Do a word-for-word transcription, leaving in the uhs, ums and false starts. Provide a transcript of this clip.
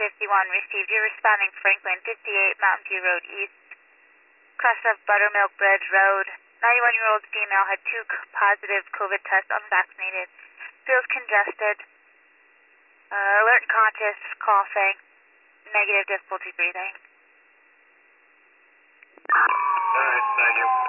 fifty-one received. You're responding Franklin, fifty-eight Mountain View Road East, cross of Buttermilk Bridge Road. ninety-one-year-old female had two positive COVID tests, unvaccinated. Feels congested, uh, alert and conscious, coughing, negative difficulty breathing. All right, thank you.